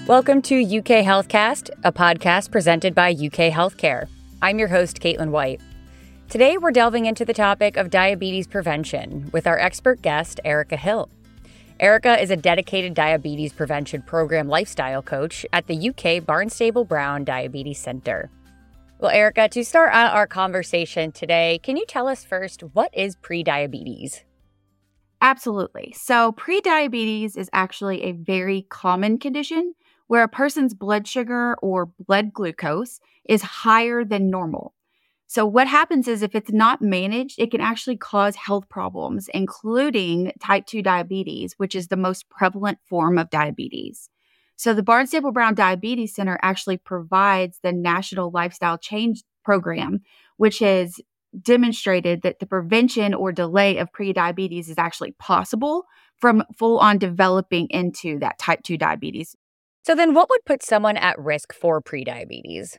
Welcome to UK Healthcast, a podcast presented by UK Healthcare. I'm your host, Caitlin White. Today, we're delving into the topic of diabetes prevention with our expert guest, Erica Hill. Erica is a dedicated diabetes prevention program lifestyle coach at the UK Barnstable Brown Diabetes Centre. Well, Erica, to start out our conversation today, can you tell us first, what is prediabetes? Absolutely. So prediabetes is actually a very common condition where a person's blood sugar or blood glucose is higher than normal. So what happens is if it's not managed, it can actually cause health problems, including type 2 diabetes, which is the most prevalent form of diabetes. So the Barnstable Brown Diabetes Center actually provides the National Lifestyle Change Program, which has demonstrated that the prevention or delay of prediabetes is actually possible from full-on developing into that type 2 diabetes. So then what would put someone at risk for prediabetes?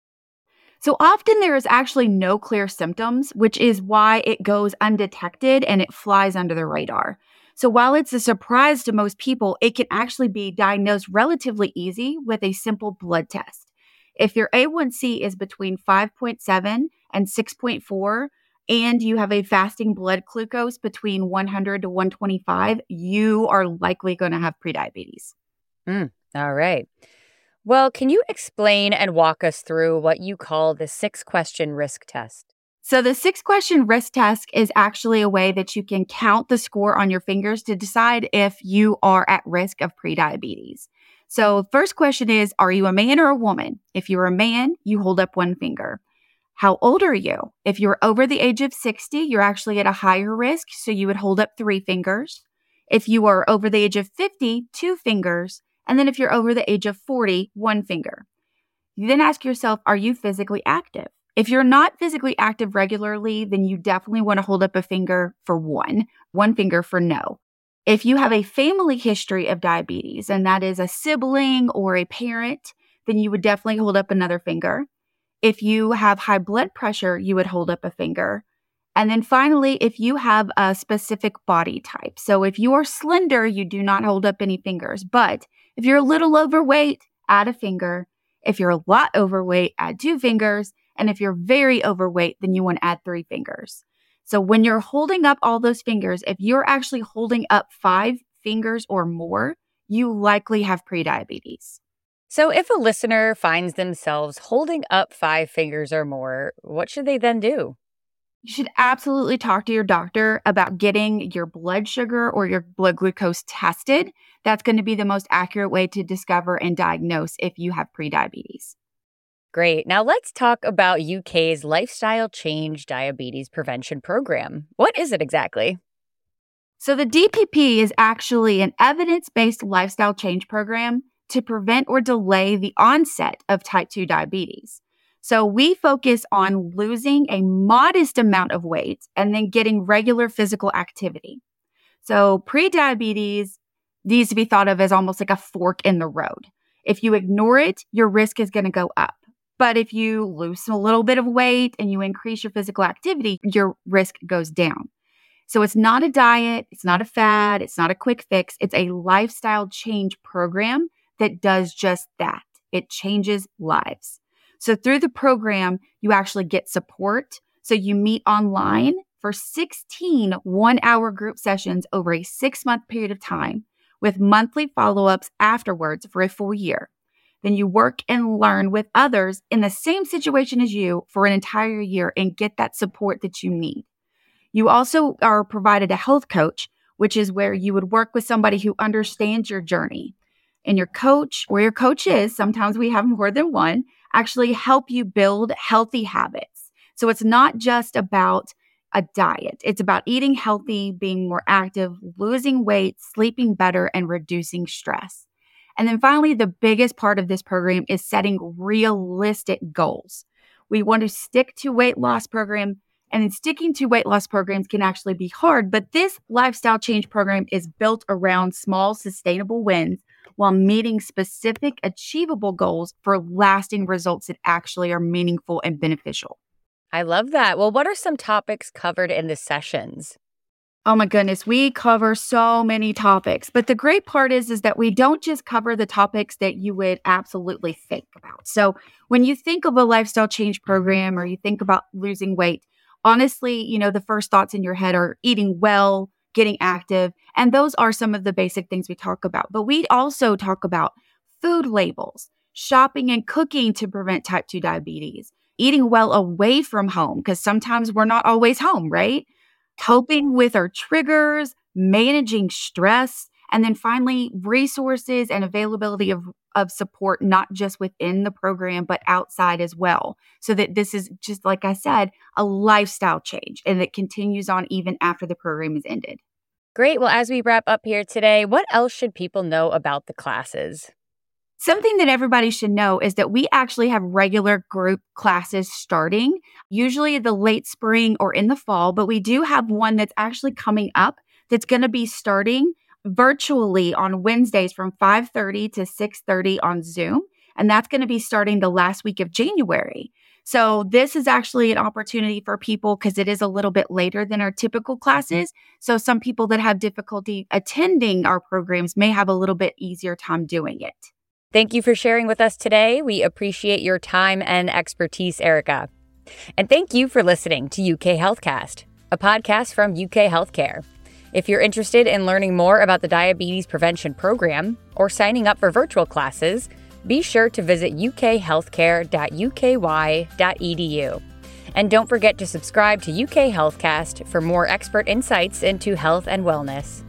So often there is actually no clear symptoms, which is why it goes undetected and it flies under the radar. So while it's a surprise to most people, it can actually be diagnosed relatively easy with a simple blood test. If your A1C is between 5.7 and 6.4, and you have a fasting blood glucose between 100 to 125, you are likely going to have prediabetes. All right. Well, can you explain and walk us through what you call the 6-question risk test? So the 6-question risk test is actually a way that you can count the score on your fingers to decide if you are at risk of prediabetes. So first question is, are you a man or a woman? If you're a man, you hold up one finger. How old are you? If you're over the age of 60, you're actually at a higher risk, so you would hold up 3 fingers. If you are over the age of 50, 2 fingers. And then if you're over the age of 40, 1 finger. You then ask yourself, are you physically active? If you're not physically active regularly, then you definitely want to hold up a finger for one finger for no. If you have a family history of diabetes, and that is a sibling or a parent, then you would definitely hold up another finger. If you have high blood pressure, you would hold up a finger. And then finally, if you have a specific body type. So if you are slender, you do not hold up any fingers. But if you're a little overweight, add a finger. If you're a lot overweight, add 2 fingers. And if you're very overweight, then you want to add 3 fingers. So when you're holding up all those fingers, if you're actually holding up 5 fingers or more, you likely have prediabetes. So if a listener finds themselves holding up 5 fingers or more, what should they then do? You should absolutely talk to your doctor about getting your blood sugar or your blood glucose tested. That's going to be the most accurate way to discover and diagnose if you have prediabetes. Great. Now let's talk about UK's Lifestyle Change Diabetes Prevention Program. What is it exactly? So the DPP is actually an evidence-based lifestyle change program to prevent or delay the onset of type 2 diabetes. So we focus on losing a modest amount of weight and then getting regular physical activity. So prediabetes needs to be thought of as almost like a fork in the road. If you ignore it, your risk is going to go up. But if you lose a little bit of weight and you increase your physical activity, your risk goes down. So it's not a diet, it's not a fad, it's not a quick fix. It's a lifestyle change program that does just that. It changes lives. So through the program, you actually get support. So you meet online for 16 one-hour group sessions over a 6-month period of time with monthly follow-ups afterwards for a full year. Then you work and learn with others in the same situation as you for an entire year and get that support that you need. You also are provided a health coach, which is where you would work with somebody who understands your journey. And your coach, or your coach is, sometimes we have more than one, actually help you build healthy habits. So it's not just about a diet. It's about eating healthy, being more active, losing weight, sleeping better, and reducing stress. And then finally, the biggest part of this program is setting realistic goals. We want to stick to weight loss program, and then sticking to weight loss programs can actually be hard, but this lifestyle change program is built around small, sustainable wins while meeting specific, achievable goals for lasting results that actually are meaningful and beneficial. I love that. Well, what are some topics covered in the sessions? Oh my goodness, we cover so many topics. But the great part is that we don't just cover the topics that you would absolutely think about. So when you think of a lifestyle change program or you think about losing weight, honestly, the first thoughts in your head are eating well, getting active, and those are some of the basic things we talk about. But we also talk about food labels, shopping and cooking to prevent type 2 diabetes, eating well away from home, because sometimes we're not always home, right? Coping with our triggers, managing stress, and then finally, resources and availability of support, not just within the program, but outside as well. So that this is just, like I said, a lifestyle change and it continues on even after the program is ended. Great. Well, as we wrap up here today, what else should people know about the classes? Something that everybody should know is that we actually have regular group classes starting, usually the late spring or in the fall, but we do have one that's actually coming up that's going to be starting virtually on Wednesdays from 5:30 to 6:30 on Zoom. And that's going to be starting the last week of January. So this is actually an opportunity for people because it is a little bit later than our typical classes. So some people that have difficulty attending our programs may have a little bit easier time doing it. Thank you for sharing with us today. We appreciate your time and expertise, Erica. And thank you for listening to UK Healthcast, a podcast from UK Healthcare. If you're interested in learning more about the Diabetes Prevention Program or signing up for virtual classes, be sure to visit ukhealthcare.uky.edu. And don't forget to subscribe to UK Healthcast for more expert insights into health and wellness.